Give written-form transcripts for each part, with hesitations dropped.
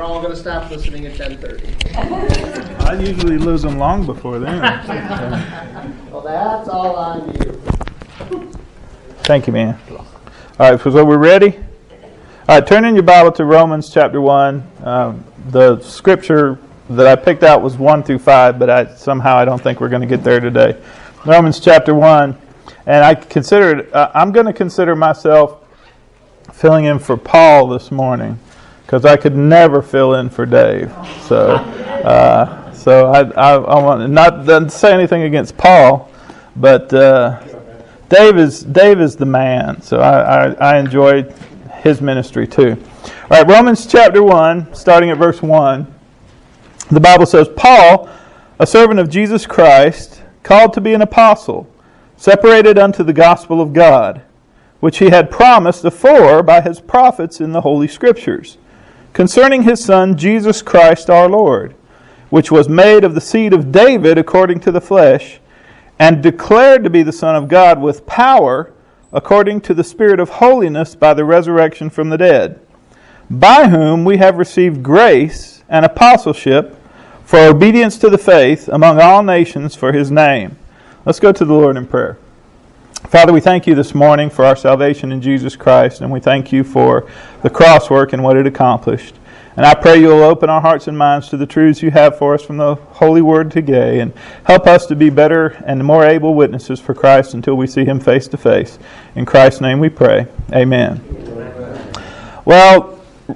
They're all going to stop listening at 10:30. I usually lose them long before then. Well, that's all on you. Thank you, man. All right, so we're ready? All right, turn in your Bible to Romans chapter 1. The scripture that I picked out was 1 through 5, but I don't think we're going to get there today. Romans chapter 1. And I'm going to consider myself filling in for Paul this morning, because I could never fill in for Dave. So I want not to say anything against Paul, but Dave is the man. So I enjoyed his ministry too. All right, Romans chapter 1, starting at verse 1. The Bible says, Paul, a servant of Jesus Christ, called to be an apostle, separated unto the gospel of God, which he had promised afore by his prophets in the Holy Scriptures, concerning his Son Jesus Christ our Lord, which was made of the seed of David according to the flesh, and declared to be the Son of God with power, according to the Spirit of holiness by the resurrection from the dead, by whom we have received grace and apostleship for obedience to the faith among all nations for his name. Let's go to the Lord in prayer. Father, we thank you this morning for our salvation in Jesus Christ, and we thank you for the cross work and what it accomplished. And I pray you'll open our hearts and minds to the truths you have for us from the Holy Word today, and help us to be better and more able witnesses for Christ until we see him face to face. In Christ's name we pray. Amen. Well,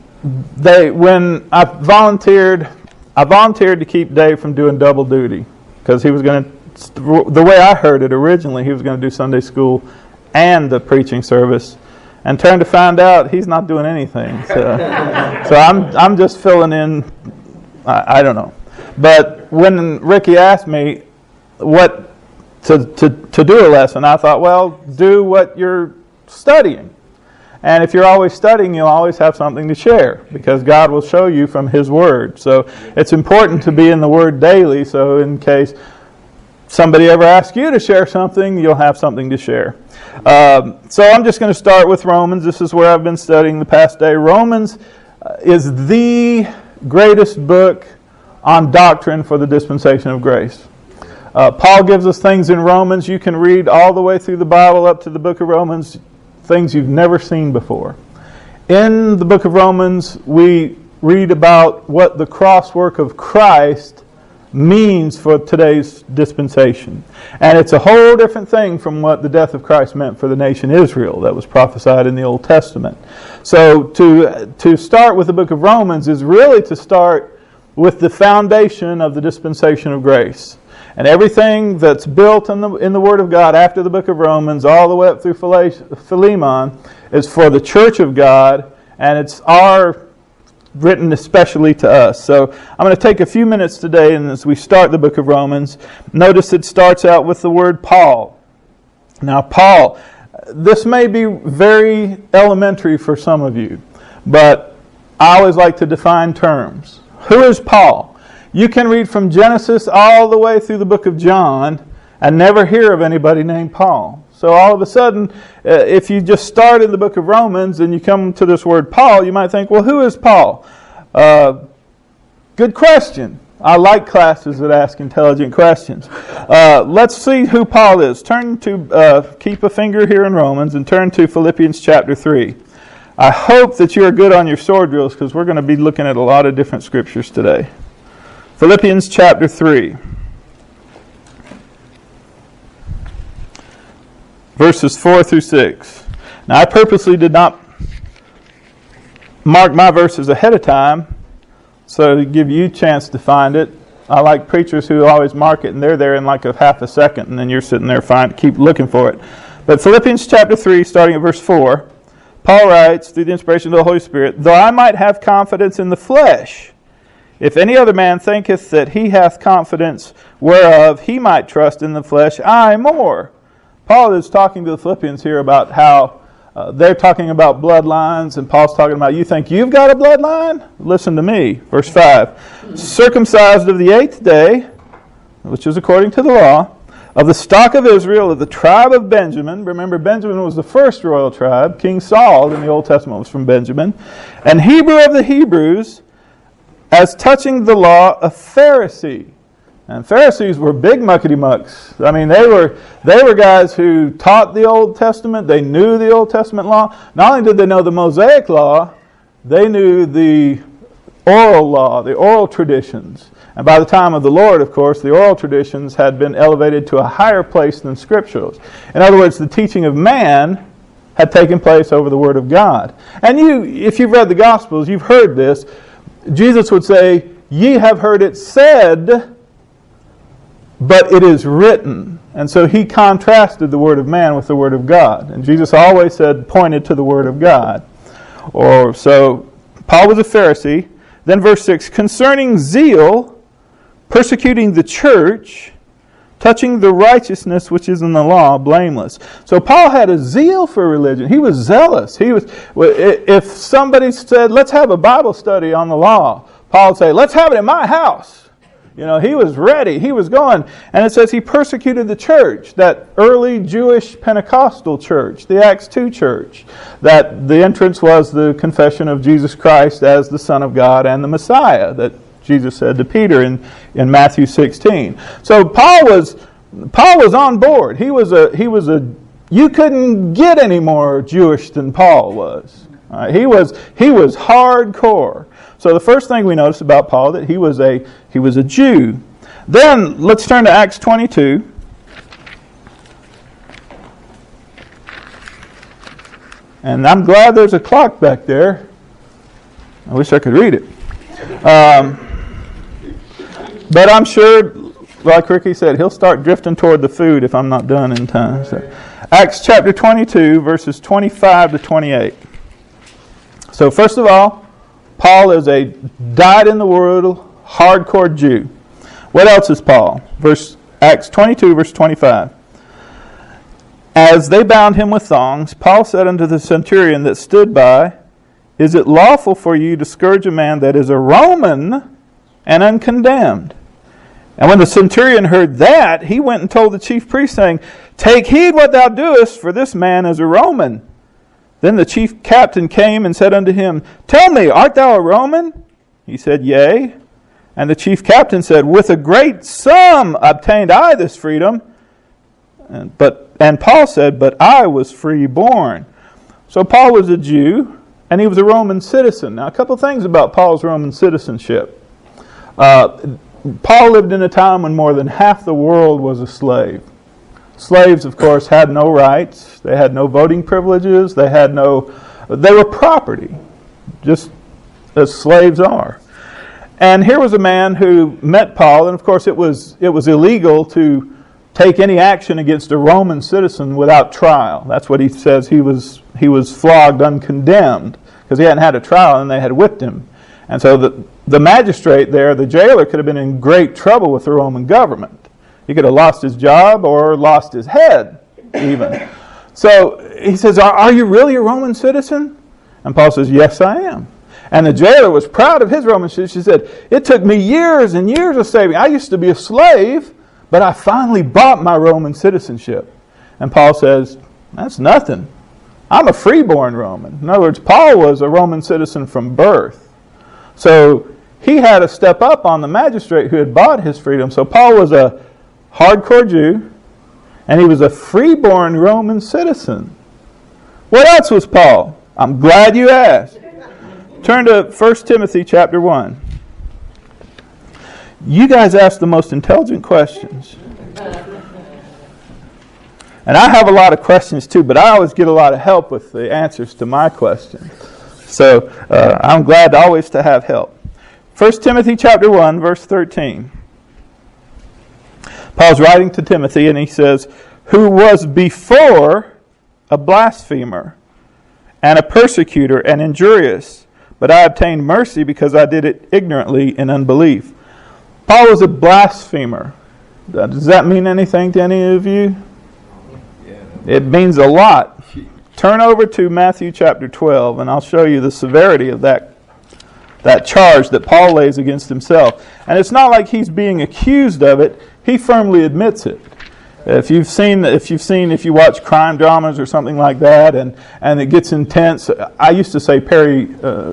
when I volunteered to keep Dave from doing double duty, because he was going to, the way I heard it originally, he was going to do Sunday school and the preaching service, and turned to find out he's not doing anything. So I'm just filling in. I don't know. But when Ricky asked me what to do a lesson, I thought, well, do what you're studying. And if you're always studying, you'll always have something to share, because God will show you from his Word. So it's important to be in the Word daily, so in case somebody ever asks you to share something, you'll have something to share. So I'm just going to start with Romans. This is where I've been studying the past day. Romans is the greatest book on doctrine for the dispensation of grace. Paul gives us things in Romans. You can read all the way through the Bible up to the book of Romans, things you've never seen before. In the book of Romans, we read about what the cross work of Christ means for today's dispensation. And it's a whole different thing from what the death of Christ meant for the nation Israel that was prophesied in the Old Testament. So to start with the book of Romans is really to start with the foundation of the dispensation of grace. And everything that's built in the Word of God after the book of Romans, all the way up through Philemon, is for the church of God, and it's written especially to us. So I'm going to take a few minutes today, and as we start the book of Romans, notice it starts out with the word Paul. Now, Paul, this may be very elementary for some of you, but I always like to define terms. Who is Paul? You can read from Genesis all the way through the book of John and never hear of anybody named Paul. So all of a sudden, if you just start in the book of Romans and you come to this word Paul, you might think, well, who is Paul? Good question. I like classes that ask intelligent questions. Let's see who Paul is. Keep a finger here in Romans and turn to Philippians chapter 3. I hope that you are good on your sword drills, because we're going to be looking at a lot of different scriptures today. Philippians chapter 3. Verses 4 through 6. Now, I purposely did not mark my verses ahead of time, so to give you a chance to find it. I like preachers who always mark it, and they're there in like a half a second, and then you're sitting there keep looking for it. But Philippians chapter 3, starting at verse 4, Paul writes, through the inspiration of the Holy Spirit, though I might have confidence in the flesh, if any other man thinketh that he hath confidence whereof he might trust in the flesh, I more. Paul is talking to the Philippians here about how they're talking about bloodlines, and Paul's talking about, you think you've got a bloodline? Listen to me. Verse 5. Circumcised of the 8th day, which is according to the law, of the stock of Israel, of the tribe of Benjamin. Remember, Benjamin was the first royal tribe. King Saul in the Old Testament was from Benjamin. And Hebrew of the Hebrews, as touching the law, a Pharisee. And Pharisees were big muckety-mucks. I mean, they were guys who taught the Old Testament. They knew the Old Testament law. Not only did they know the Mosaic law, they knew the oral law, the oral traditions. And by the time of the Lord, of course, the oral traditions had been elevated to a higher place than scripturals. In other words, the teaching of man had taken place over the Word of God. And if you've read the Gospels, you've heard this. Jesus would say, "Ye have heard it said, but it is written." And so he contrasted the Word of man with the Word of God. And Jesus always pointed to the Word of God. So Paul was a Pharisee. Then verse 6, concerning zeal, persecuting the church, touching the righteousness which is in the law, blameless. So Paul had a zeal for religion. He was zealous. If somebody said, let's have a Bible study on the law, Paul would say, let's have it in my house. He was ready. He was going. And it says he persecuted the church, that early Jewish Pentecostal church, the Acts 2 church, that the entrance was the confession of Jesus Christ as the Son of God and the Messiah, that Jesus said to Peter in Matthew 16. So Paul was on board. He was you couldn't get any more Jewish than Paul was. He was hardcore. So the first thing we notice about Paul, that he was a Jew. Then let's turn to Acts 22. And I'm glad there's a clock back there. I wish I could read it. But I'm sure, like Ricky said, he'll start drifting toward the food if I'm not done in time. So, Acts chapter 22, verses 25 to 28. So first of all, Paul is a dyed-in-the-world, hardcore Jew. What else is Paul? Acts 22, verse 25. As they bound him with thongs, Paul said unto the centurion that stood by, Is it lawful for you to scourge a man that is a Roman and uncondemned? And when the centurion heard that, he went and told the chief priest, saying, Take heed what thou doest, for this man is a Roman. Then the chief captain came and said unto him, Tell me, art thou a Roman? He said, Yea. And the chief captain said, With a great sum obtained I this freedom. And Paul said, But I was free born. So Paul was a Jew, and he was a Roman citizen. Now, a couple things about Paul's Roman citizenship. Paul lived in a time when more than half the world was a slave. Slaves, of course, had no rights. They had no voting privileges. They were property, just as slaves are. And here was a man who met Paul, and of course it was illegal to take any action against a Roman citizen without trial. That's what he says. He was flogged uncondemned because he hadn't had a trial and they had whipped him. And so the magistrate there, the jailer, could have been in great trouble with the Roman government. He could have lost his job or lost his head even. So he says, Are you really a Roman citizen? And Paul says, Yes, I am. And the jailer was proud of his Roman citizenship. She said, It took me years and years of saving. I used to be a slave, but I finally bought my Roman citizenship. And Paul says, That's nothing. I'm a freeborn Roman. In other words, Paul was a Roman citizen from birth. So he had to step up on the magistrate who had bought his freedom. So Paul was a hardcore Jew, and he was a freeborn Roman citizen. What else was Paul? I'm glad you asked. Turn to 1 Timothy chapter 1. You guys ask the most intelligent questions. And I have a lot of questions too, but I always get a lot of help with the answers to my questions. So I'm glad always to have help. 1 Timothy chapter 1, verse 13. Paul's writing to Timothy and he says, Who was before a blasphemer and a persecutor and injurious, but I obtained mercy because I did it ignorantly in unbelief. Paul was a blasphemer. Does that mean anything to any of you? It means a lot. Turn over to Matthew chapter 12 and I'll show you the severity of that charge that Paul lays against himself. And it's not like he's being accused of it. He firmly admits it. If you watch crime dramas or something like that, and it gets intense. I used to say Perry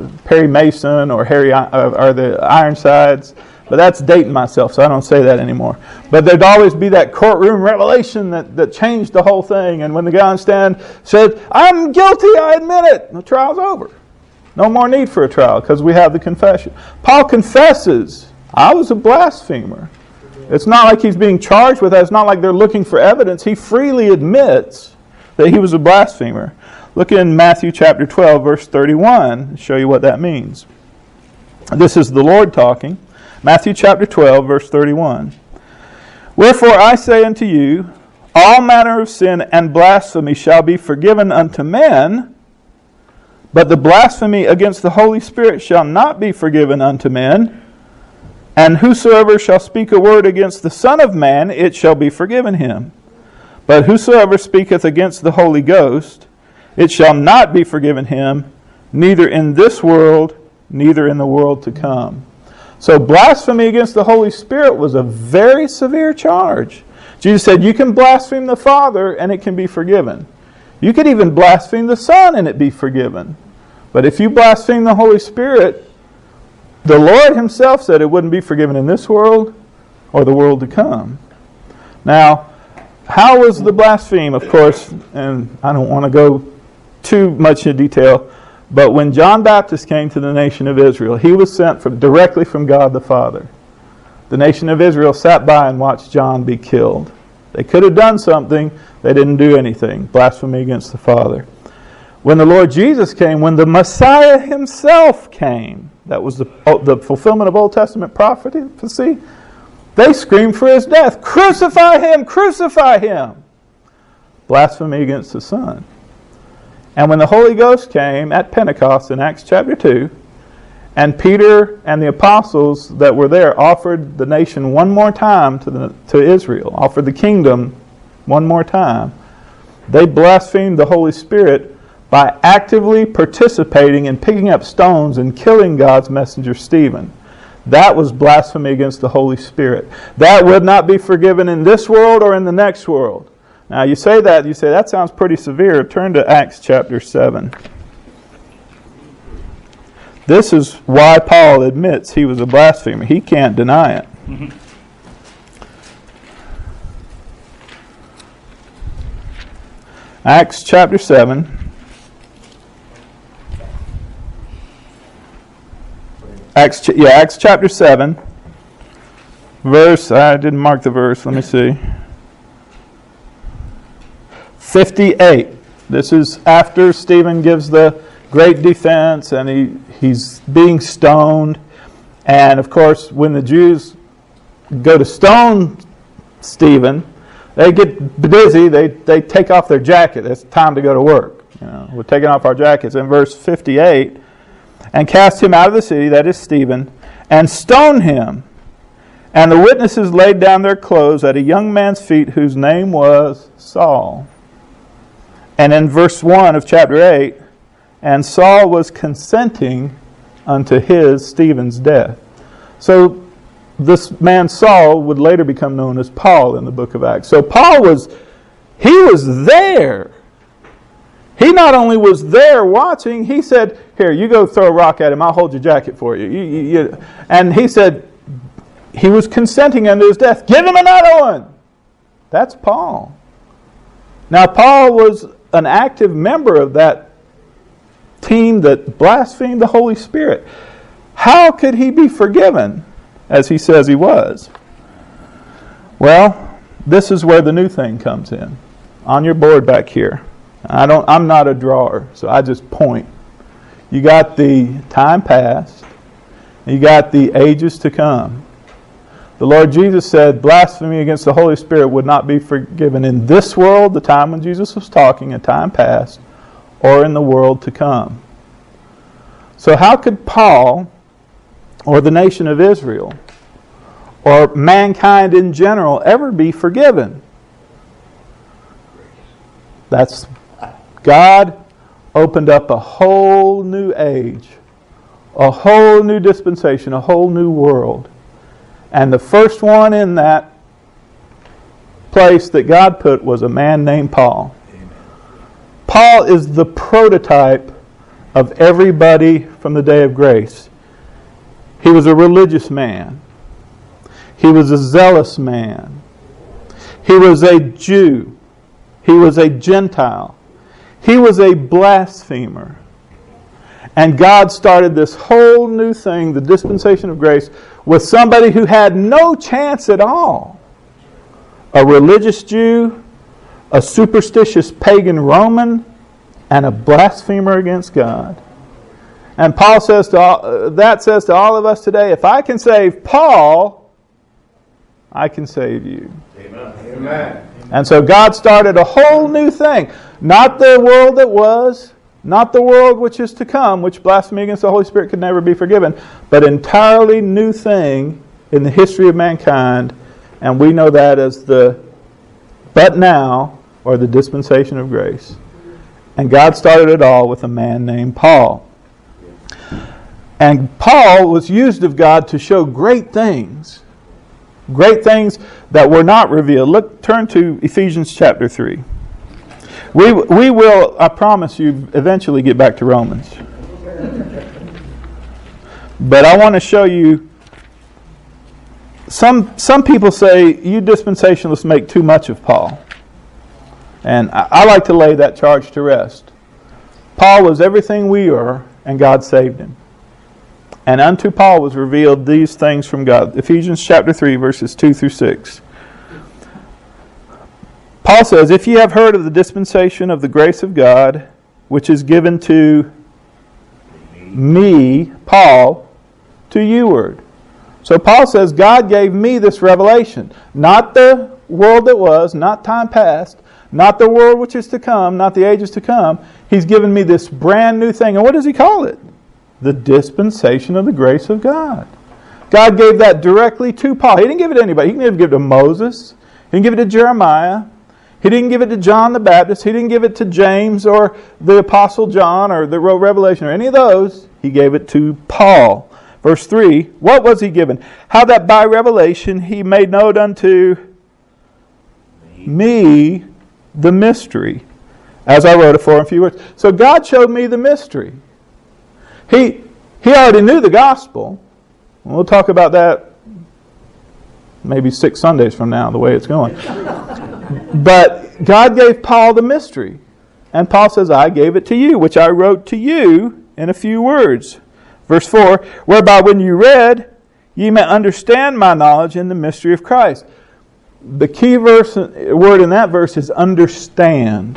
Mason or the Ironsides, but that's dating myself, so I don't say that anymore. But there'd always be that courtroom revelation that changed the whole thing. And when the guy on stand said, "I'm guilty, I admit it," the trial's over. No more need for a trial because we have the confession. Paul confesses, "I was a blasphemer." It's not like he's being charged with that. It's not like they're looking for evidence. He freely admits that he was a blasphemer. Look in Matthew chapter 12, verse 31, to show you what that means. This is the Lord talking. Matthew chapter 12, verse 31. "Wherefore I say unto you, all manner of sin and blasphemy shall be forgiven unto men, but the blasphemy against the Holy Spirit shall not be forgiven unto men. And whosoever shall speak a word against the Son of Man, it shall be forgiven him. But whosoever speaketh against the Holy Ghost, it shall not be forgiven him, neither in this world, neither in the world to come." So blasphemy against the Holy Spirit was a very severe charge. Jesus said, you can blaspheme the Father and it can be forgiven. You could even blaspheme the Son and it be forgiven. But if you blaspheme the Holy Spirit, the Lord himself said it wouldn't be forgiven in this world or the world to come. Now, how was the blaspheme? Of course, and I don't want to go too much in detail, but when John Baptist came to the nation of Israel, he was sent directly from God the Father. The nation of Israel sat by and watched John be killed. They could have done something. They didn't do anything. Blasphemy against the Father. When the Lord Jesus came, when the Messiah himself came, that was the fulfillment of Old Testament prophecy, they screamed for his death. Crucify him! Crucify him! Blasphemy against the Son. And when the Holy Ghost came at Pentecost in Acts chapter 2, and Peter and the apostles that were there offered the nation one more time to Israel, offered the kingdom one more time, they blasphemed the Holy Spirit by actively participating in picking up stones and killing God's messenger Stephen. That was blasphemy against the Holy Spirit. That would not be forgiven in this world or in the next world. Now you say that sounds pretty severe. Turn to Acts chapter 7. This is why Paul admits he was a blasphemer. He can't deny it. Acts chapter 7. Acts chapter 7, I didn't mark the verse, let me see. 58. This is after Stephen gives the great defense and he's being stoned. And of course, when the Jews go to stone Stephen, they get busy, they take off their jacket. It's time to go to work. We're taking off our jackets. In verse 58, and cast him out of the city, that is Stephen, and stoned him. And the witnesses laid down their clothes at a young man's feet whose name was Saul. And in verse 1 of chapter 8, and Saul was consenting unto Stephen's death. So this man Saul would later become known as Paul in the book of Acts. So Paul was there. He not only was there watching, he said, here, you go throw a rock at him, I'll hold your jacket for you. And he said, he was consenting unto his death. Give him another one. That's Paul. Now, Paul was an active member of that team that blasphemed the Holy Spirit. How could he be forgiven as he says he was? Well, this is where the new thing comes in. On your board back here. I'm not a drawer, so I just point. You got the time past. You got the ages to come. The Lord Jesus said blasphemy against the Holy Spirit would not be forgiven in this world, the time when Jesus was talking, in time past, or in the world to come. So how could Paul, or the nation of Israel, or mankind in general, ever be forgiven? That's God opened up a whole new age, a whole new dispensation, a whole new world. And the first one in that place that God put was a man named Paul. Paul is the prototype of everybody from the day of grace. He was a religious man. He was a zealous man. He was a Jew. He was a Gentile. He was a blasphemer. And God started this whole new thing, the dispensation of grace, with somebody who had no chance at all. A religious Jew, a superstitious pagan Roman, and a blasphemer against God. And Paul says to all of us today, if I can save Paul, I can save you. Amen. Amen. And so God started a whole new thing. Not the world that was, not the world which is to come, which blasphemy against the Holy Spirit could never be forgiven, but entirely new thing in the history of mankind. And we know that as the but now, or the dispensation of grace. And God started it all with a man named Paul. And Paul was used of God to show great things that were not revealed. Turn to Ephesians chapter 3. We will, I promise you, eventually get back to Romans. But I want to show you, some people say, you dispensationalists make too much of Paul. And I like to lay that charge to rest. Paul was everything we are, and God saved him. And unto Paul was revealed these things from God. Ephesians chapter 3, verses 2 through 6. Paul says, if ye have heard of the dispensation of the grace of God, which is given to me, Paul, to youward. So Paul says, God gave me this revelation. Not the world that was, not time past, not the world which is to come, not the ages to come. He's given me this brand new thing. And what does he call it? The dispensation of the grace of God. God gave that directly to Paul. He didn't give it to anybody. He didn't give it to Moses. He didn't give it to Jeremiah. He didn't give it to John the Baptist. He didn't give it to James or the Apostle John or the Revelation or any of those. He gave it to Paul. Verse 3, what was he given? How that by revelation he made known unto me the mystery, as I wrote it for in a few words. So God showed me the mystery. He already knew the gospel. We'll talk about that maybe 6 Sundays from now, the way it's going. But God gave Paul the mystery. And Paul says, I gave it to you, which I wrote to you in a few words. Verse 4, whereby when you read, ye may understand my knowledge in the mystery of Christ. The key word in that verse is understand.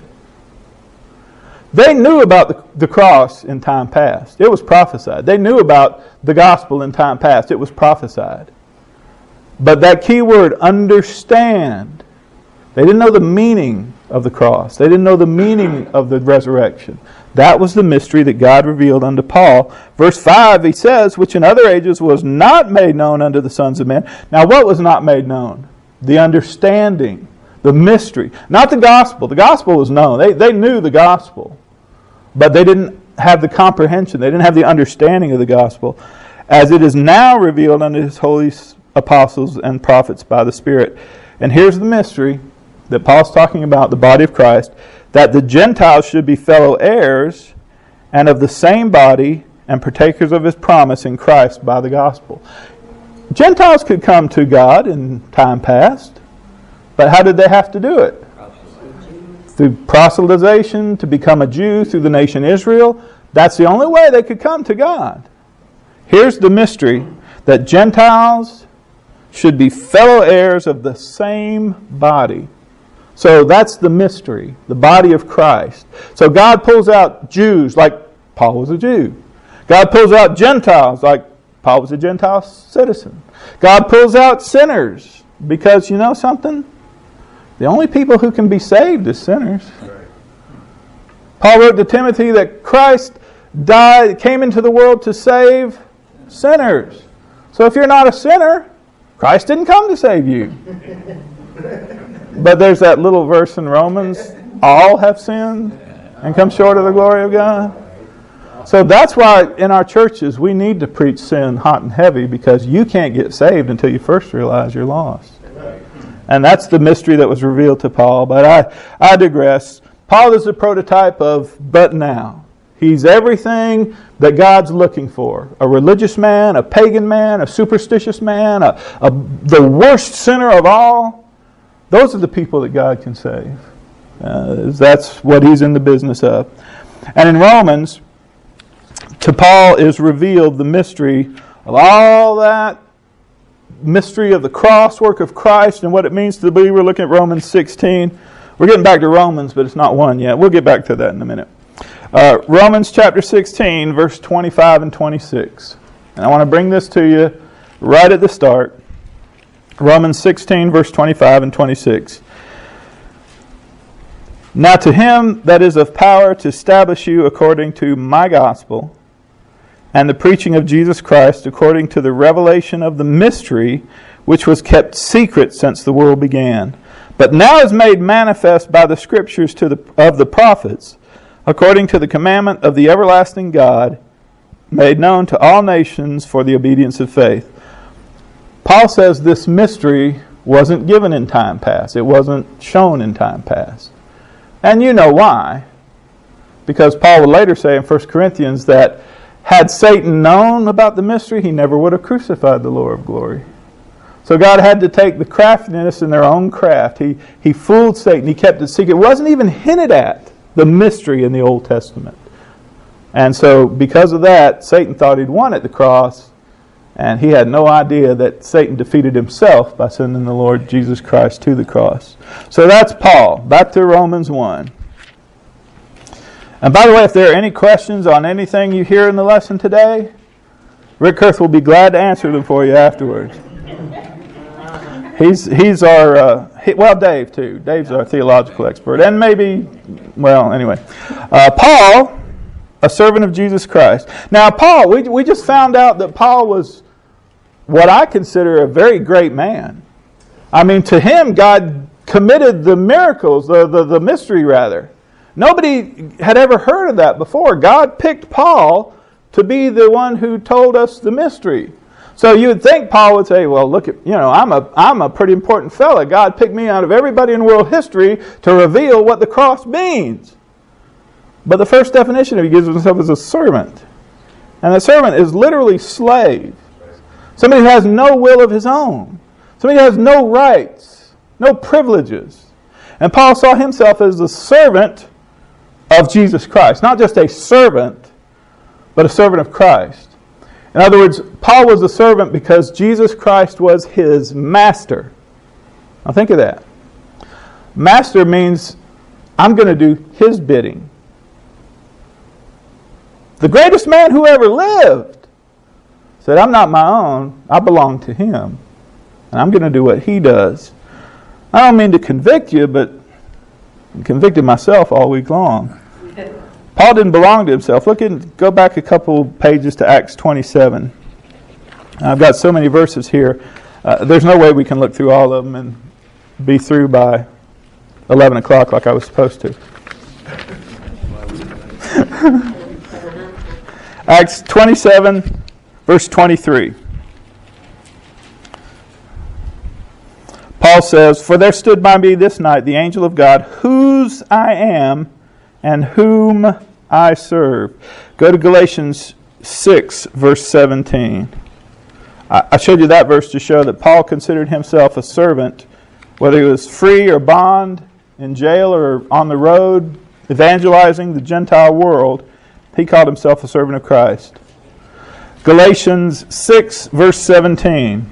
They knew about the cross in time past. It was prophesied. They knew about the gospel in time past. It was prophesied. But that key word, understand. They didn't know the meaning of the cross. They didn't know the meaning of the resurrection. That was the mystery that God revealed unto Paul. Verse 5, he says, which in other ages was not made known unto the sons of men. Now what was not made known? The understanding, the mystery. Not the gospel. The gospel was known. They knew the gospel. But they didn't have the comprehension. They didn't have the understanding of the gospel. As it is now revealed unto his holy apostles and prophets by the Spirit. And here's the mystery that Paul's talking about, the body of Christ, that the Gentiles should be fellow heirs and of the same body and partakers of his promise in Christ by the gospel. Gentiles could come to God in time past, but how did they have to do it? Through proselytization, to become a Jew, through the nation Israel. That's the only way they could come to God. Here's the mystery, that Gentiles should be fellow heirs of the same body. So that's the mystery, the body of Christ. So God pulls out Jews like Paul was a Jew. God pulls out Gentiles like Paul was a Gentile citizen. God pulls out sinners because you know something? The only people who can be saved is sinners. Paul wrote to Timothy that Christ came into the world to save sinners. So if you're not a sinner, Christ didn't come to save you. But there's that little verse in Romans, all have sinned and come short of the glory of God. So that's why in our churches we need to preach sin hot and heavy, because you can't get saved until you first realize you're lost. And that's the mystery that was revealed to Paul. But I digress. Paul is the prototype of but now. He's everything that God's looking for. A religious man, a pagan man, a superstitious man, the worst sinner of all. Those are the people that God can save. That's what he's in the business of. And in Romans, to Paul is revealed the mystery of all that mystery of the cross work of Christ and what it means to the believer. Look at Romans 16. We're getting back to Romans, but it's not 1 yet. We'll get back to that in a minute. Romans chapter 16, verse 25 and 26. And I want to bring this to you right at the start. Romans 16, verse 25 and 26. Now to him that is of power to establish you according to my gospel and the preaching of Jesus Christ according to the revelation of the mystery which was kept secret since the world began, but now is made manifest by the scriptures of the prophets, according to the commandment of the everlasting God, made known to all nations for the obedience of faith. Paul says this mystery wasn't given in time past. It wasn't shown in time past. And you know why. Because Paul would later say in 1 Corinthians that had Satan known about the mystery, he never would have crucified the Lord of glory. So God had to take the craftiness in their own craft. He fooled Satan. He kept it secret. It wasn't even hinted at, the mystery in the Old Testament. And so because of that, Satan thought he'd won at the cross, and he had no idea that Satan defeated himself by sending the Lord Jesus Christ to the cross. So that's Paul. Back to Romans 1. And by the way, if there are any questions on anything you hear in the lesson today, Rick Kurth will be glad to answer them for you afterwards. He's our, Dave too. Dave's our theological expert. And maybe, anyway. Paul, a servant of Jesus Christ. Now Paul, we just found out that Paul was what I consider a very great man. I mean, to him, God committed the miracles, the mystery rather. Nobody had ever heard of that before. God picked Paul to be the one who told us the mystery. So you would think Paul would say, well, look, I'm a pretty important fella. God picked me out of everybody in world history to reveal what the cross means. But the first definition he gives himself is a servant. And a servant is literally slave. Somebody who has no will of his own. Somebody who has no rights, no privileges. And Paul saw himself as a servant of Jesus Christ. Not just a servant, but a servant of Christ. In other words, Paul was a servant because Jesus Christ was his master. Now think of that. Master means I'm going to do his bidding. The greatest man who ever lived said, I'm not my own, I belong to him. And I'm going to do what he does. I don't mean to convict you, but I convicted myself all week long. Paul didn't belong to himself. Go back a couple pages to Acts 27. I've got so many verses here. There's no way we can look through all of them and be through by 11 o'clock like I was supposed to. Acts 27, verse 23. Paul says, For there stood by me this night the angel of God, whose I am and whom I serve. Go to Galatians 6, verse 17. I showed you that verse to show that Paul considered himself a servant, whether he was free or bond, in jail or on the road, evangelizing the Gentile world. He called himself a servant of Christ. Galatians 6, verse 17.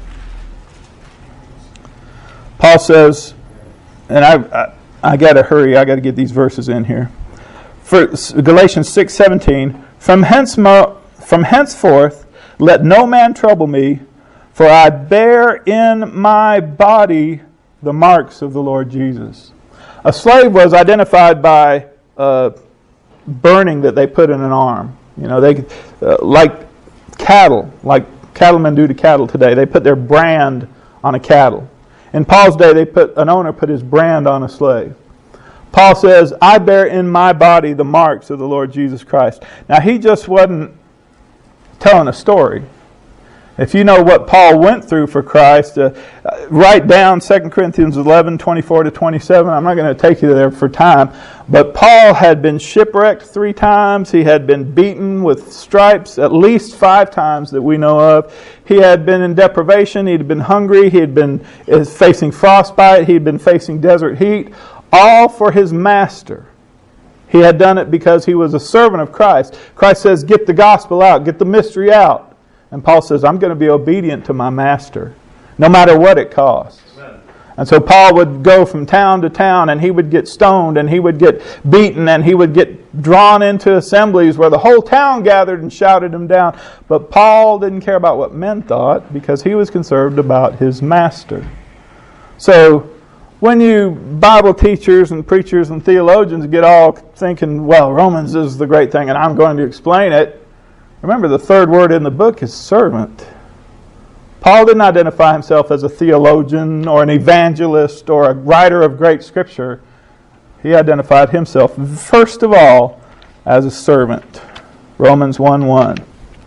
Paul says, and I got to hurry, I got to get these verses in here. For Galatians 6:17, from henceforth let no man trouble me, for I bear in my body the marks of the Lord Jesus. A slave was identified by burning that they put in an arm. They like cattlemen do to cattle today. They put their brand on a cattle. In Paul's day, an owner put his brand on a slave. Paul says, I bear in my body the marks of the Lord Jesus Christ. Now, he just wasn't telling a story. If you know what Paul went through for Christ, write down 2 Corinthians 11, 24 to 27. I'm not going to take you there for time. But Paul had been shipwrecked 3 times. He had been beaten with stripes at least 5 times that we know of. He had been in deprivation. He had been hungry. He had been facing frostbite. He had been facing desert heat. All for his master. He had done it because he was a servant of Christ. Christ says, get the gospel out. Get the mystery out. And Paul says, I'm going to be obedient to my master, no matter what it costs. Amen. And so Paul would go from town to town, and he would get stoned, and he would get beaten, and he would get drawn into assemblies where the whole town gathered and shouted him down. But Paul didn't care about what men thought, because he was concerned about his master. So when you Bible teachers and preachers and theologians get all thinking, well, Romans is the great thing, and I'm going to explain it, remember, the 3rd word in the book is servant. Paul didn't identify himself as a theologian or an evangelist or a writer of great scripture. He identified himself, first of all, as a servant. Romans 1:1.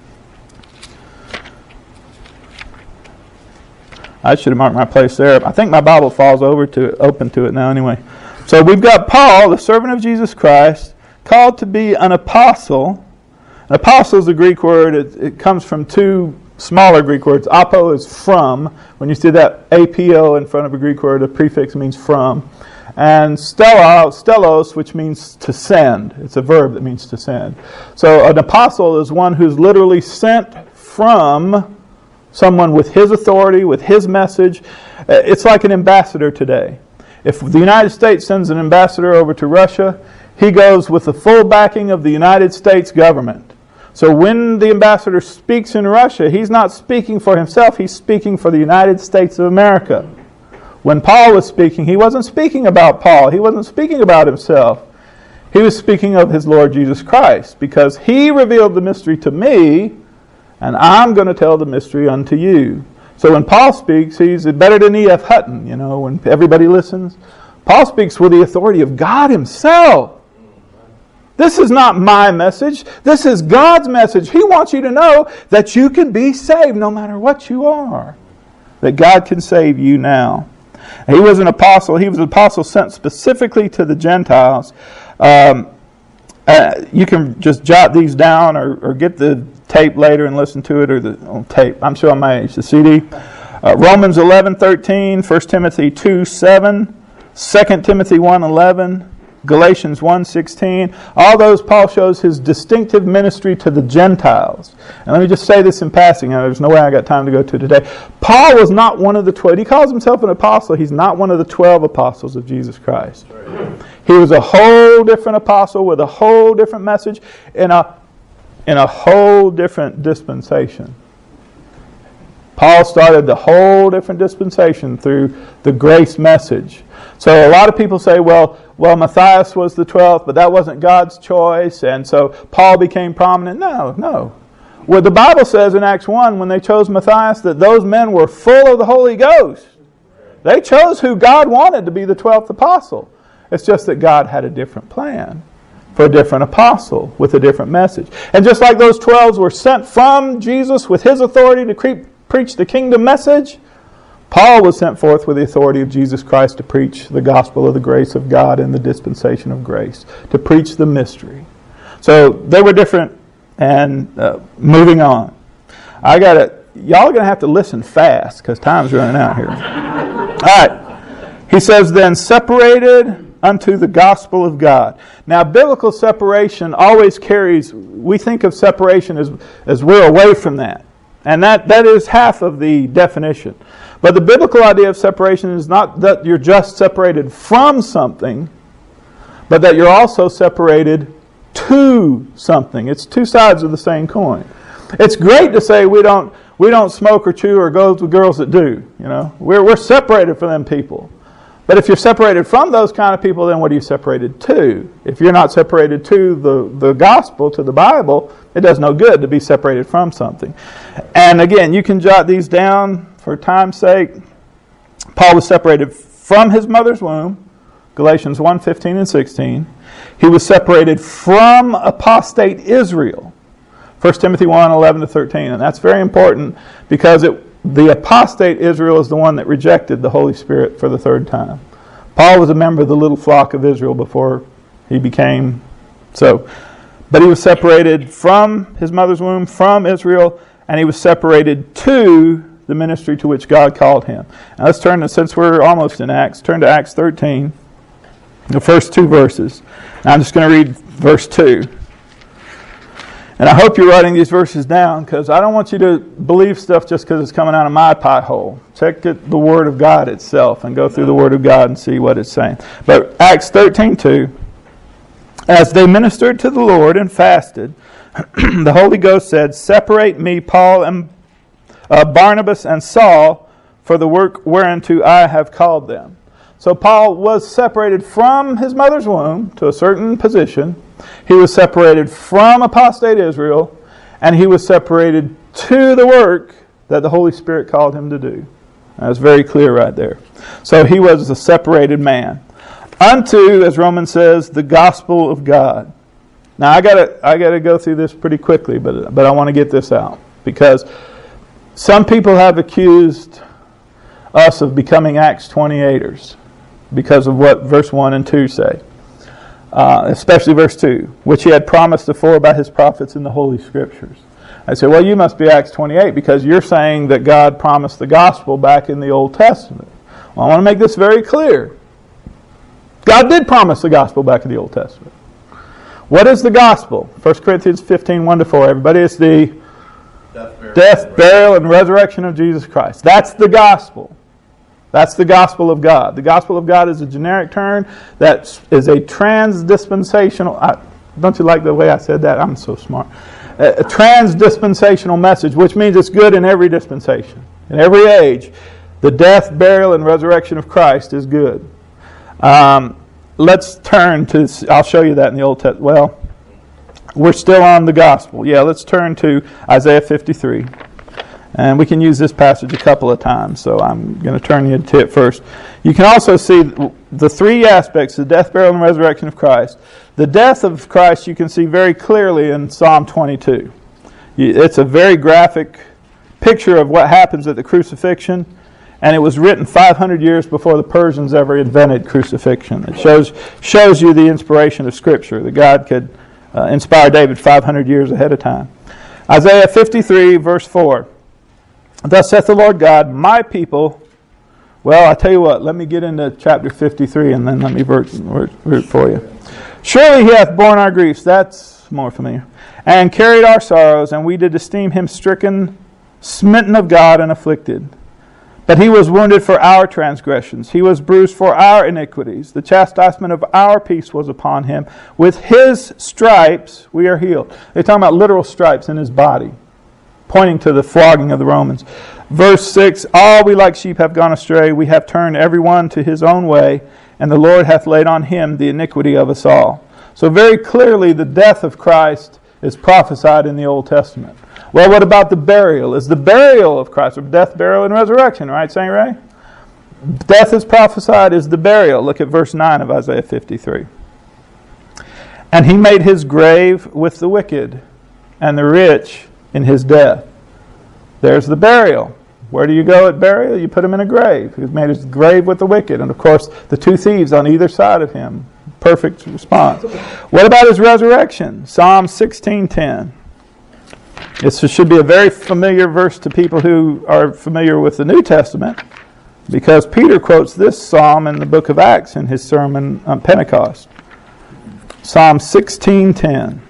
I should have marked my place there. I think my Bible falls open to it now anyway. So we've got Paul, the servant of Jesus Christ, called to be an apostle. An apostle is a Greek word. It comes from 2 smaller Greek words. Apo is from. When you see that apo in front of a Greek word, a prefix means from. And stellos, which means to send. It's a verb that means to send. So an apostle is one who's literally sent from someone with his authority, with his message. It's like an ambassador today. If the United States sends an ambassador over to Russia, he goes with the full backing of the United States government. So when the ambassador speaks in Russia, he's not speaking for himself, he's speaking for the United States of America. When Paul was speaking, he wasn't speaking about Paul, he wasn't speaking about himself. He was speaking of his Lord Jesus Christ, because he revealed the mystery to me, and I'm going to tell the mystery unto you. So when Paul speaks, he's better than E.F. Hutton, when everybody listens. Paul speaks with the authority of God himself. This is not my message. This is God's message. He wants you to know that you can be saved no matter what you are. That God can save you now. He was an apostle. He was an apostle sent specifically to the Gentiles. You can just jot these down or get the tape later and listen to it, or on tape. I'm showing my age. The CD. Romans 11:13, 1 Timothy 2:7, 2 Timothy 1:11, Galatians 1:16. All those Paul shows his distinctive ministry to the Gentiles. And let me just say this in passing. There's no way I got time to go to today. Paul was not one of the 12. He calls himself an apostle. He's not one of the 12 apostles of Jesus Christ. He was a whole different apostle with a whole different message in a whole different dispensation. Paul started the whole different dispensation through the grace message. So a lot of people say, well, Matthias was the 12th, but that wasn't God's choice, and so Paul became prominent. No. Well, the Bible says in Acts 1, when they chose Matthias, that those men were full of the Holy Ghost. They chose who God wanted to be the 12th apostle. It's just that God had a different plan for a different apostle with a different message. And just like those 12s were sent from Jesus with his authority to preach the kingdom message, Paul was sent forth with the authority of Jesus Christ to preach the gospel of the grace of God and the dispensation of grace, to preach the mystery. So they were different. And moving on. Y'all are going to have to listen fast because time's running out here. All right. He says, then separated unto the gospel of God. Now, biblical separation always carries, we think of separation as we're away from that. And that is half of the definition. But the biblical idea of separation is not that you're just separated from something, but that you're also separated to something. It's two sides of the same coin. It's great to say we don't smoke or chew or go with girls that do. We're separated from them people. But if you're separated from those kind of people, then what are you separated to? If you're not separated to the gospel, to the Bible, it does no good to be separated from something. And again, you can jot these down for time's sake. Paul was separated from his mother's womb, Galatians 1:15 and 16. He was separated from apostate Israel, 1 Timothy 1, 11 to 13. And that's very important because the apostate Israel is the one that rejected the Holy Spirit for the third time. Paul was a member of the little flock of Israel before he became so. But he was separated from his mother's womb, from Israel, and he was separated to the ministry to which God called him. Now let's turn to, since we're almost in Acts, turn to Acts 13, the first two verses. Now I'm just going to read verse 2. And I hope you're writing these verses down because I don't want you to believe stuff just because it's coming out of my pie hole. Check the Word of God itself and go through the Word of God and see what it's saying. But Acts 13:2, as they ministered to the Lord and fasted, the Holy Ghost said, "Separate me, Paul and Barnabas and Saul, for the work whereunto I have called them." So Paul was separated from his mother's womb to a certain position. He was separated from apostate Israel, and he was separated to the work that the Holy Spirit called him to do. That's very clear right there. So he was a separated man. Unto, as Romans says, the gospel of God. Now I gotta go through this pretty quickly, but I want to get this out because some people have accused us of becoming Acts 28ers because of what verse 1 and 2 say. Especially verse 2, which he had promised afore by his prophets in the Holy Scriptures. I say, well, you must be Acts 28 because you're saying that God promised the gospel back in the Old Testament. Well, I want to make this very clear. God did promise the gospel back in the Old Testament. What is the gospel? 1 Corinthians 15, 1-4. Everybody, it's the death, burial, and resurrection of Jesus Christ. That's the gospel. That's the gospel of God. The gospel of God is a generic term that is a trans-dispensational... don't you like the way I said that? I'm so smart. A trans-dispensational message, which means it's good in every dispensation. In every age, the death, burial, and resurrection of Christ is good. Let's turn to... I'll show you that in the Old Testament. Well, we're still on the gospel. Yeah, let's turn to Isaiah 53. And we can use this passage a couple of times, so I'm going to turn you to it first. You can also see the three aspects, the death, burial, and resurrection of Christ. The death of Christ you can see very clearly in Psalm 22. It's a very graphic picture of what happens at the crucifixion, and it was written 500 years before the Persians ever invented crucifixion. It shows you the inspiration of Scripture, that God could inspire David 500 years ahead of time. Isaiah 53, verse 4. Thus saith the Lord God, my people... Well, I tell you what, let me get into chapter 53 and then let me root for you. Surely he hath borne our griefs, that's more familiar, and carried our sorrows, and we did esteem him stricken, smitten of God, and afflicted. But he was wounded for our transgressions, he was bruised for our iniquities. The chastisement of our peace was upon him. With his stripes we are healed. They're talking about literal stripes in his body, pointing to the flogging of the Romans. Verse 6, all we like sheep have gone astray, we have turned every one to his own way, and the Lord hath laid on him the iniquity of us all. So very clearly the death of Christ is prophesied in the Old Testament. Well, what about the burial? Is the burial of Christ, or death, burial, and resurrection, right, St. Ray? Death is prophesied as the burial. Look at verse 9 of Isaiah 53. And he made his grave with the wicked, and the rich in his death. There's the burial. Where do you go at burial? You put him in a grave. He made his grave with the wicked. And of course, the two thieves on either side of him. Perfect response. What about his resurrection? Psalm 16:10. This should be a very familiar verse to people who are familiar with the New Testament, because Peter quotes this psalm in the book of Acts in his sermon on Pentecost. Psalm 16:10.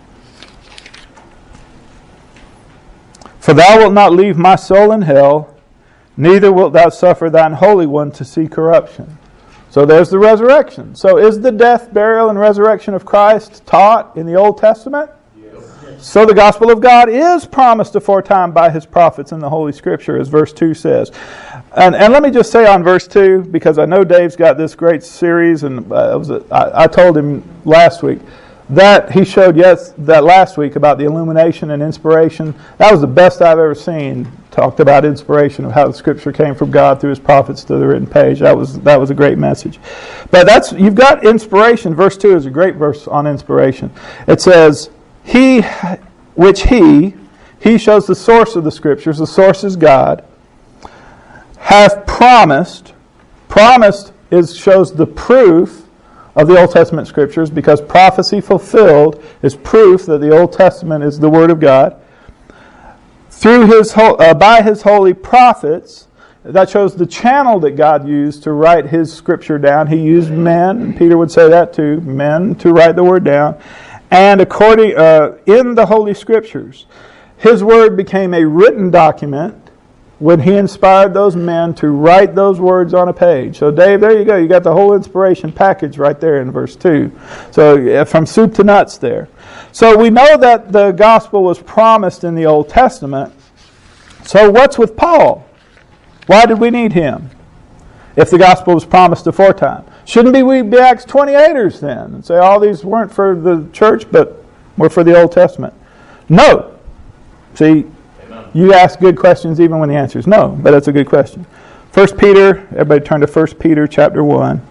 For thou wilt not leave my soul in hell, neither wilt thou suffer thine Holy One to see corruption. So there's the resurrection. So is the death, burial, and resurrection of Christ taught in the Old Testament? Yes. So the gospel of God is promised aforetime by his prophets in the Holy Scripture, as verse 2 says. And let me just say on verse 2, because I know Dave's got this great series, and I told him last week, that he showed that last week about the illumination and inspiration. That was the best I've ever seen. Talked about inspiration, of how the Scripture came from God through his prophets to the written page. That was a great message. But you've got inspiration. Verse 2 is a great verse on inspiration. It says, he which he shows the source of the Scriptures, the source is God, hath promised. Promised shows the proof of the Old Testament Scriptures, because prophecy fulfilled is proof that the Old Testament is the Word of God. Through by His holy prophets, that shows the channel that God used to write His Scripture down. He used men, and Peter would say that too, men to write the Word down. And according in the Holy Scriptures, His Word became a written document when He inspired those men to write those words on a page. So Dave, there you go. You got the whole inspiration package right there in verse 2. So from soup to nuts there. So we know that the gospel was promised in the Old Testament. So what's with Paul? Why did we need him if the gospel was promised aforetime? Shouldn't we be Acts 28ers then and say all these weren't for the church but were for the Old Testament? No. See, you ask good questions even when the answer is no, but that's a good question. 1 Peter, everybody turn to 1 Peter chapter 1.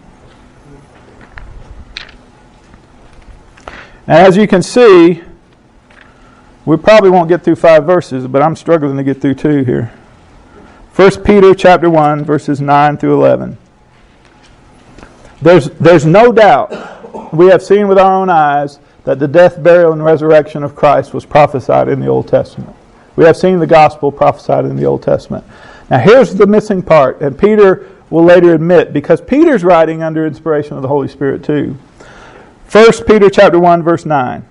And as you can see, we probably won't get through 5 verses, but I'm struggling to get through 2 here. 1 Peter chapter 1, verses 9 through 11. There's no doubt, we have seen with our own eyes, that the death, burial, and resurrection of Christ was prophesied in the Old Testament. We have seen the gospel prophesied in the Old Testament. Now here's the missing part, and Peter will later admit, because Peter's writing under inspiration of the Holy Spirit too. 1 Peter chapter 1, verse 9.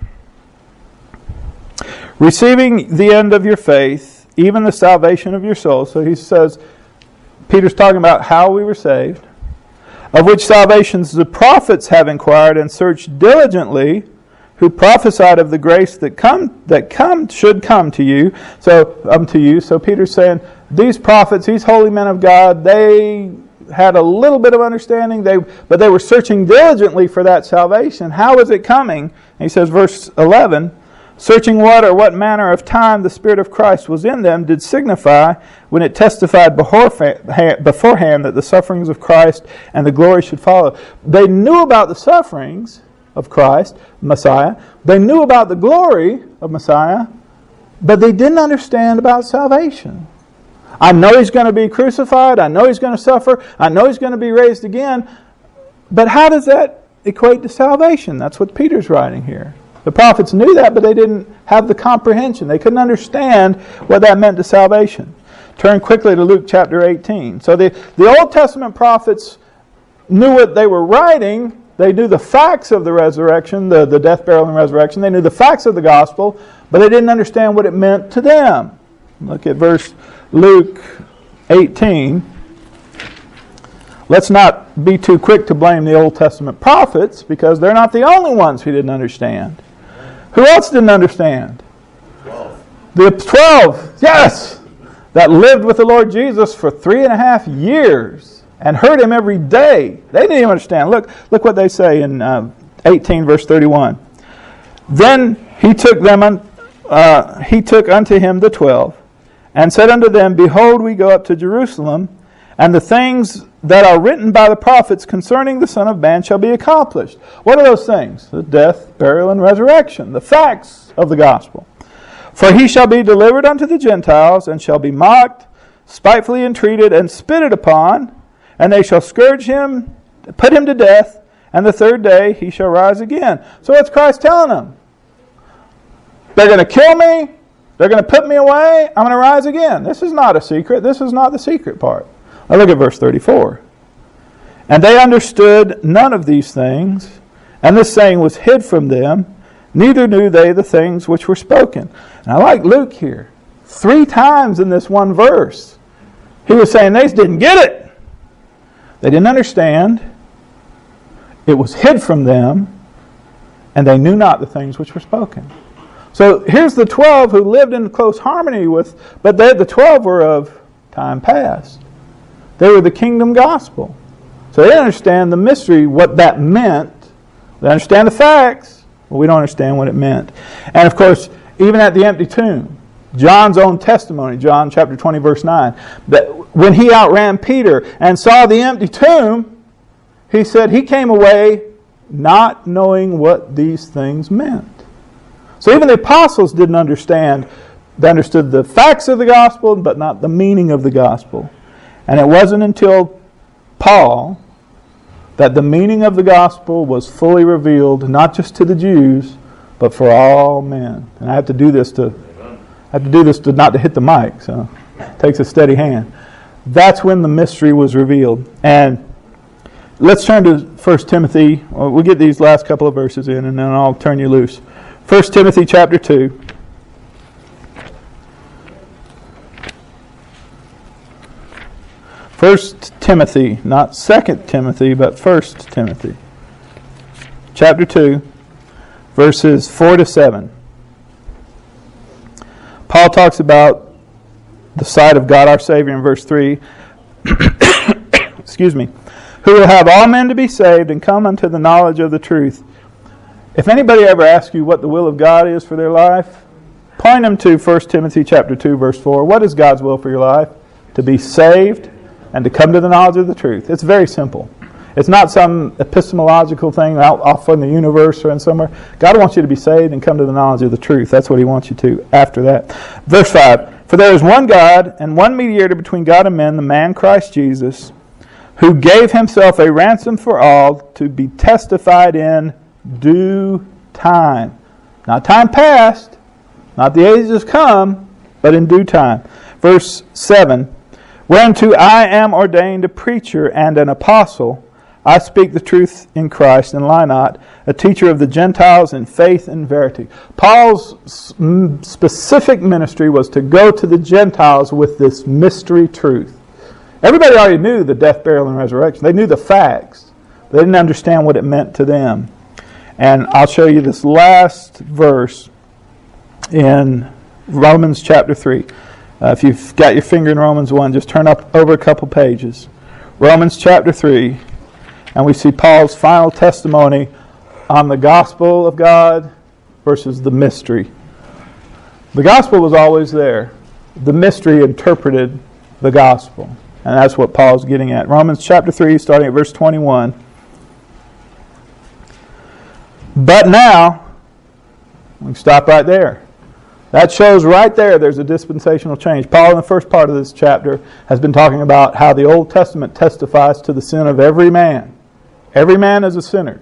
Receiving the end of your faith, even the salvation of your soul. So he says, Peter's talking about how we were saved, of which salvations the prophets have inquired and searched diligently, who prophesied of the grace that should come to you. So Peter's saying, these prophets, these holy men of God, they had a little bit of understanding, but they were searching diligently for that salvation. How is it coming? And he says, verse 11, searching what manner of time the Spirit of Christ was in them did signify when it testified beforehand that the sufferings of Christ and the glory should follow. They knew about the sufferings of Christ, Messiah. They knew about the glory of Messiah, but they didn't understand about salvation. I know He's going to be crucified. I know He's going to suffer. I know He's going to be raised again. But how does that equate to salvation? That's what Peter's writing here. The prophets knew that, but they didn't have the comprehension. They couldn't understand what that meant to salvation. Turn quickly to Luke chapter 18. So the Old Testament prophets knew what they were writing. They knew the facts of the resurrection, the death, burial, and resurrection. They knew the facts of the gospel, but they didn't understand what it meant to them. Look at Luke 18. Let's not be too quick to blame the Old Testament prophets, because they're not the only ones who didn't understand. Who else didn't understand? 12. The 12, yes, that lived with the Lord Jesus for 3.5 years and heard Him every day. They didn't even understand. Look what they say in 18 verse 31. Then he took unto him the 12, and said unto them, Behold, we go up to Jerusalem, and the things that are written by the prophets concerning the Son of Man shall be accomplished. What are those things? The death, burial, and resurrection. The facts of the gospel. For he shall be delivered unto the Gentiles, and shall be mocked, spitefully entreated, and spitted upon, and they shall scourge him, put him to death, and the 3rd day he shall rise again. So what's Christ telling them? They're going to kill me. They're going to put me away. I'm going to rise again. This is not a secret. This is not the secret part. Now look at verse 34. And they understood none of these things, and this saying was hid from them, neither knew they the things which were spoken. And I like Luke here. 3 times in this one verse, he was saying they didn't get it. They didn't understand. It was hid from them, and they knew not the things which were spoken. So here's the 12 who lived in close harmony with, but the 12 were of time past. They were the kingdom gospel. So they didn't understand the mystery, what that meant. They understand the facts, but we don't understand what it meant. And of course, even at the empty tomb, John's own testimony, John chapter 20, verse 9, that when he outran Peter and saw the empty tomb, he said he came away not knowing what these things meant. So even the apostles didn't understand. They understood the facts of the gospel, but not the meaning of the gospel. And it wasn't until Paul that the meaning of the gospel was fully revealed, not just to the Jews, but for all men. And I have to do this not to hit the mic, so it takes a steady hand. That's when the mystery was revealed. And let's turn to 1 Timothy. We'll get these last couple of verses in, and then I'll turn you loose. 1 Timothy chapter 2. 1 Timothy, not 2 Timothy, but 1 Timothy. Chapter 2, verses 4 to 7. Paul talks about the sight of God our Savior in verse 3. Excuse me. Who will have all men to be saved and come unto the knowledge of the truth. If anybody ever asks you what the will of God is for their life, point them to 1 Timothy chapter 2, verse 4. What is God's will for your life? To be saved and to come to the knowledge of the truth. It's very simple. It's not some epistemological thing out off in the universe or in somewhere. God wants you to be saved and come to the knowledge of the truth. That's what He wants you to after that. Verse 5. For there is one God and one mediator between God and men, the man Christ Jesus, who gave Himself a ransom for all to be testified in due time. Not time past, not the ages come, but in due time. Verse 7. Whereunto I am ordained a preacher and an apostle. I speak the truth in Christ and lie not, a teacher of the Gentiles in faith and verity. Paul's specific ministry was to go to the Gentiles with this mystery truth. Everybody already knew the death, burial, and resurrection. They knew the facts. They didn't understand what it meant to them. And I'll show you this last verse in Romans chapter 3. If you've got your finger in Romans 1, just turn up over a couple pages. Romans chapter 3, and we see Paul's final testimony on the gospel of God versus the mystery. The gospel was always there. The mystery interpreted the gospel. And that's what Paul's getting at. Romans chapter 3, starting at verse 21. But now, we can stop right there. That shows right there's a dispensational change. Paul in the first part of this chapter has been talking about how the Old Testament testifies to the sin of every man. Every man is a sinner.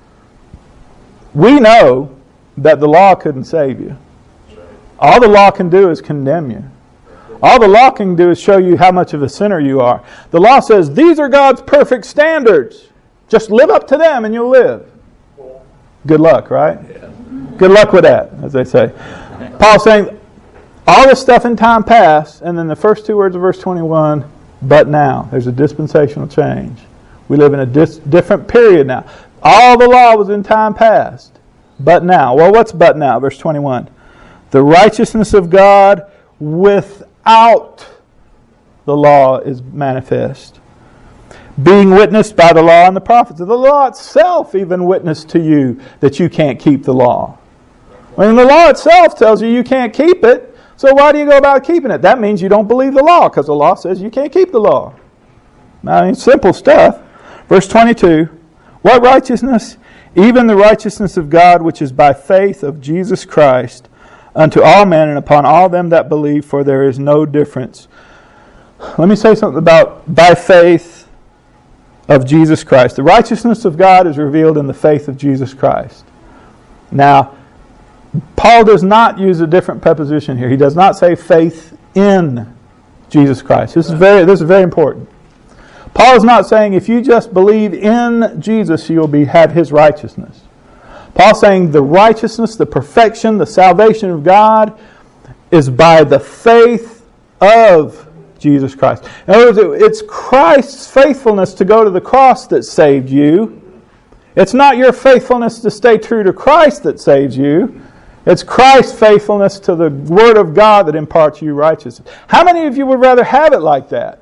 We know that the law couldn't save you. All the law can do is condemn you. All the law can do is show you how much of a sinner you are. The law says, these are God's perfect standards. Just live up to them and you'll live. Good luck, right? Good luck with that, as they say. Paul's saying, all this stuff in time past, and then the first two words of verse 21, but now. There's a dispensational change. We live in a different period now. All the law was in time past, but now. Well, what's but now? Verse 21. The righteousness of God without the law is manifest, being witnessed by the law and the prophets. The law itself even witnessed to you that you can't keep the law. When the law itself tells you can't keep it, so why do you go about keeping it? That means you don't believe the law, because the law says you can't keep the law. I mean, simple stuff. Verse 22, what righteousness? Even the righteousness of God, which is by faith of Jesus Christ, unto all men and upon all them that believe, for there is no difference. Let me say something about by faith of Jesus Christ. The righteousness of God is revealed in the faith of Jesus Christ. Now, Paul does not use a different preposition here. He does not say faith in Jesus Christ. This is very important. Paul is not saying if you just believe in Jesus, you'll have His righteousness. Paul's saying the righteousness, the perfection, the salvation of God is by the faith of Jesus Christ. In other words, it's Christ's faithfulness to go to the cross that saved you. It's not your faithfulness to stay true to Christ that saves you. It's Christ's faithfulness to the Word of God that imparts you righteousness. How many of you would rather have it like that?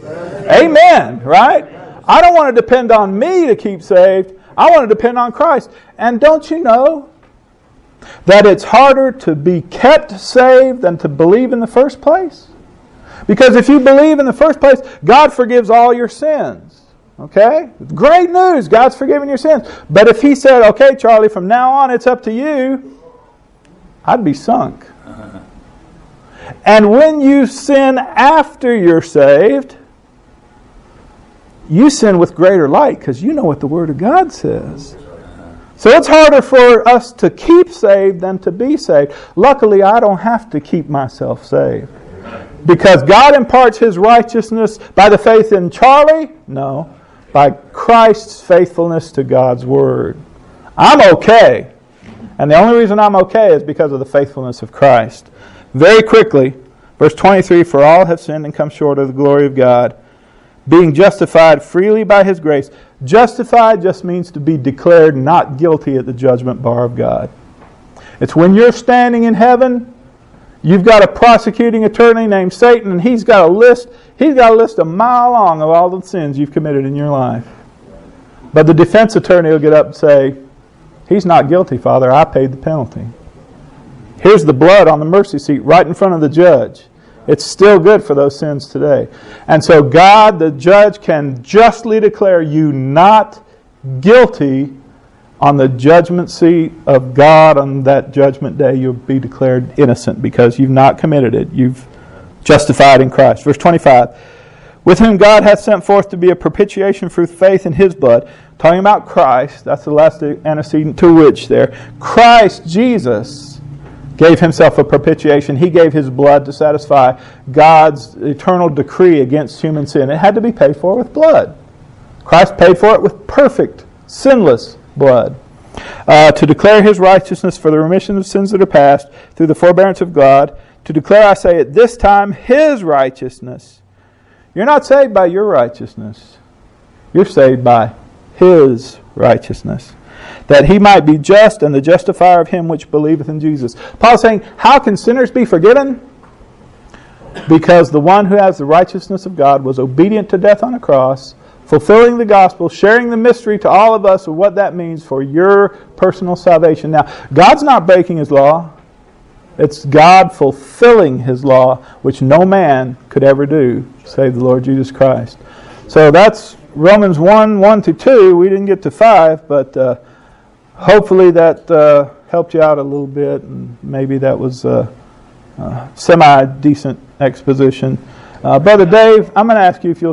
Amen, right? I don't want to depend on me to keep saved. I want to depend on Christ. And don't you know that it's harder to be kept saved than to believe in the first place? Because if you believe in the first place, God forgives all your sins. Okay? Great news. God's forgiven your sins. But if He said, okay, Charlie, from now on it's up to you, I'd be sunk. And when you sin after you're saved, you sin with greater light because you know what the Word of God says. So it's harder for us to keep saved than to be saved. Luckily, I don't have to keep myself saved. Because God imparts His righteousness by the faith in Charlie? No. By Christ's faithfulness to God's Word. I'm okay. And the only reason I'm okay is because of the faithfulness of Christ. Very quickly, verse 23, for all have sinned and come short of the glory of God, being justified freely by His grace. Justified just means to be declared not guilty at the judgment bar of God. It's when you're standing in heaven, you've got a prosecuting attorney named Satan, and he's got a list a mile long of all the sins you've committed in your life. But the defense attorney will get up and say, he's not guilty, Father. I paid the penalty. Here's the blood on the mercy seat right in front of the judge. It's still good for those sins today. And so God, the judge, can justly declare you not guilty on the judgment seat of God. On that judgment day, you'll be declared innocent because you've not committed it. You've justified in Christ. Verse 25, with whom God hath sent forth to be a propitiation through faith in His blood. Talking about Christ, that's the last antecedent to which there. Christ Jesus gave Himself a propitiation. He gave His blood to satisfy God's eternal decree against human sin. It had to be paid for with blood. Christ paid for it with perfect, sinless blood. To declare His righteousness for the remission of sins that are past through the forbearance of God. To declare, I say, at this time, His righteousness. You're not saved by your righteousness. You're saved by His righteousness, that He might be just and the justifier of him which believeth in Jesus. Paul's saying, how can sinners be forgiven? Because the one who has the righteousness of God was obedient to death on a cross, fulfilling the gospel, sharing the mystery to all of us of what that means for your personal salvation. Now, God's not breaking His law. It's God fulfilling His law, which no man could ever do, save the Lord Jesus Christ. So that's Romans 1:1-2. We didn't get to 5, but hopefully that helped you out a little bit, and maybe that was a semi-decent exposition. Brother Dave, I'm going to ask you if you'll